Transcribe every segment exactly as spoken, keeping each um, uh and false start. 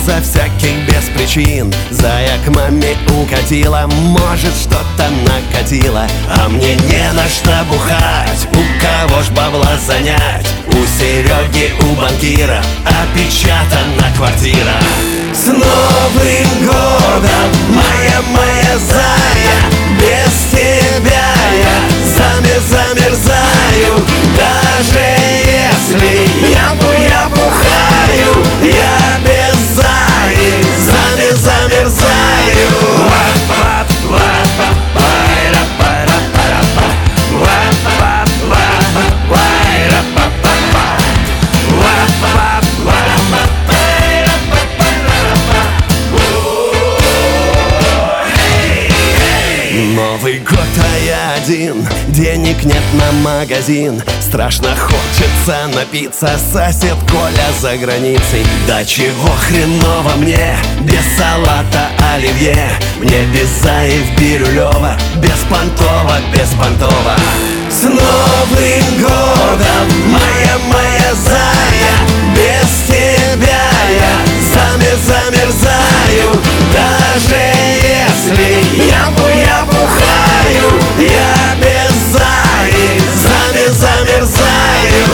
безо всяких без причин. Зая к маме укатила, может что-то накатила, а мне не на что бухать. У кого ж бабла занять? У Сереги, у банкира опечатана квартира. С Новым годом, моя, моя зая, без тебя я замер, замерзаю. Даже если я я бухаю, я без заи замер, замерзаю. Новый год, а я один, денег нет на магазин. Страшно хочется напиться, сосед Коля за границей. Да чего хреново мне, без салата оливье. Мне без Заев Бирюлева, без Понтова, без Понтова. С Новым годом, моя, моя зая, без тебя я замер, замерзаю. Даже если я я бухаю, я без заи замер, замерзаю.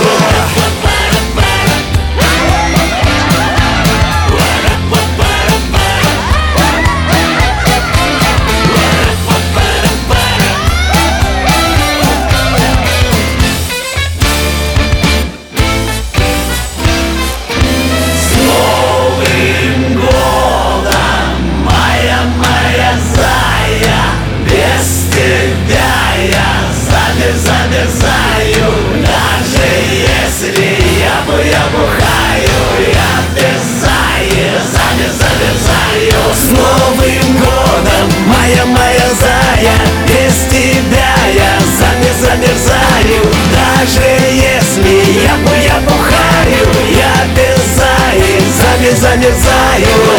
Замерзаю, даже если я бы я бухаю, я без заи замер, замерзаю. С Новым годом, моя, моя зая, без тебя я замер, замерзаю. Даже если я бы я бухаю, я без заи замер, замерзаю.